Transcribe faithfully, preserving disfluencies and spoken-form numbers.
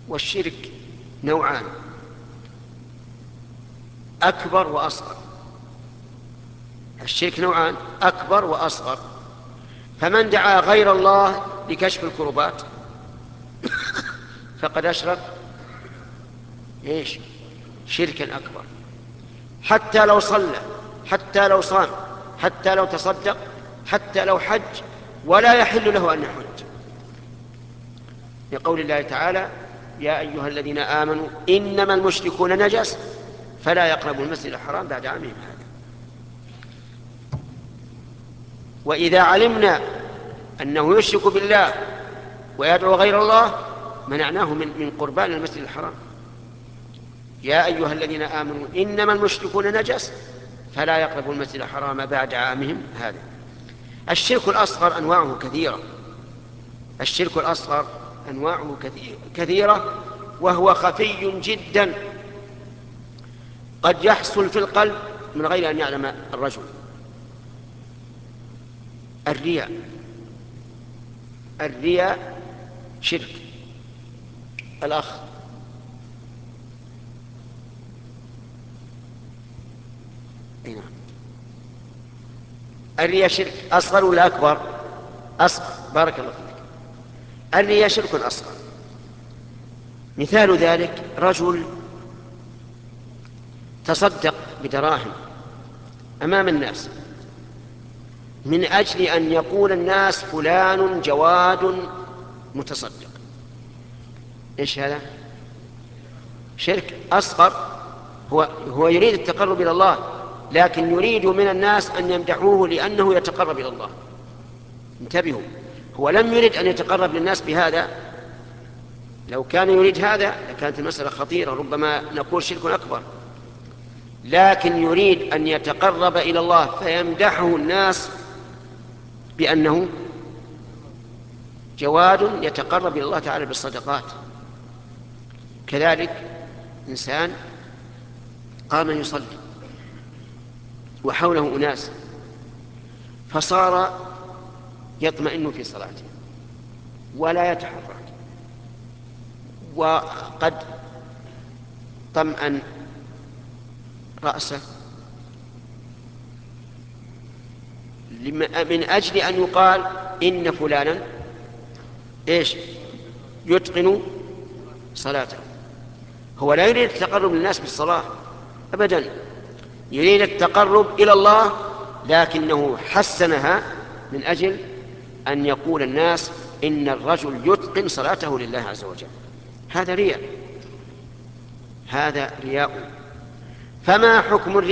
والشرك نوعان: أكبر وأصغر. الشرك نوعان: أكبر وأصغر. فمن دعا غير الله لكشف الكربات فقد أشرك إيش؟ شركا أكبر. حتى لو صلى، حتى لو صام، حتى لو تصدق، حتى لو حج، ولا يحل له أن يحج، لقول الله تعالى: يا أيها الذين آمنوا إنما المشركون نجس فلا يقربوا المسجد الحرام بعد عامهم هذا. وإذا علمنا أنه يشرك بالله ويدعو غير الله منعناه من من قربان المسجد الحرام. يا أيها الذين آمنوا إنما المشركون نجس فلا يقربوا المسجد الحرام بعد عامهم هذا. الشرك الأصغر أنواعه كثيرة. الشرك الأصغر أنواعه كثيرة وهو خفي جدا، قد يحصل في القلب من غير أن يعلم الرجل. الرياء. الرياء شرك. الأخ نعم. الرياء شرك أصغر ولا أكبر؟ أصغر. بارك الله فيك. الرياء شرك أصغر. مثال ذلك: رجل تصدق بدراهم أمام الناس من أجل أن يقول الناس فلان جواد متصدق. إيش هذا؟ شرك أصغر. هو, هو يريد التقرب إلى الله، لكن يريد من الناس أن يمدحوه لأنه يتقرب إلى الله. انتبهوا، هو لم يريد أن يتقرب للناس بهذا. لو كان يريد هذا لكانت المسألة خطيرة، ربما نقول شرك أكبر. لكن يريد أن يتقرب إلى الله فيمدحه الناس بأنه جواد يتقرب إلى الله تعالى بالصدقات. كذلك إنسان قام يصلي وحوله أناس فصار يطمئن في صلاته ولا يتحرك، وقد طمأن رأسه من أجل أن يقال إن فلانا إيش؟ يتقن صلاته. هو لا يريد التقرب للناس بالصلاة أبدا، يريد التقرب إلى الله، لكنه حسنها من أجل أن يقول الناس إن الرجل يتقن صلاته لله عز وجل. هذا رياء، هذا رياء. فما حكم الرياء؟